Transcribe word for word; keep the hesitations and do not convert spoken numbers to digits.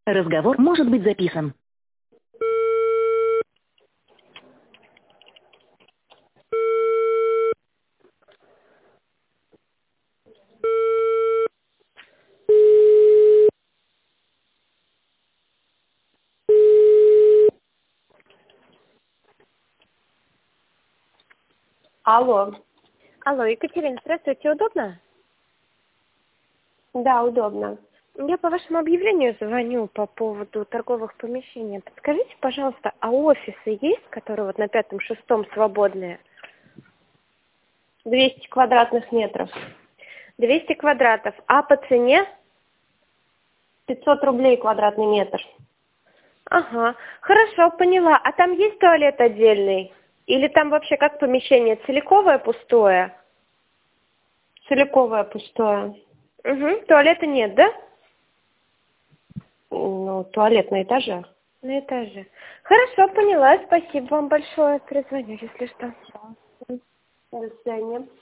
Разговор может быть записан. Алло. Алло, Екатерина, здравствуйте, удобно? Да, удобно. Я по вашему объявлению звоню по поводу торговых помещений. Подскажите, пожалуйста, а офисы есть, которые вот на пятом-шестом свободные? двести квадратных метров. двести квадратов. А по цене? пятьсот рублей квадратный метр. Ага, хорошо, поняла. А там есть туалет отдельный? Или там вообще как помещение? Целиковое, пустое? Целиковое пустое. Угу, туалета нет, да? Ну, туалет на этаже. На этаже. Хорошо, поняла. Спасибо вам большое. Перезвоню, если что. До свидания.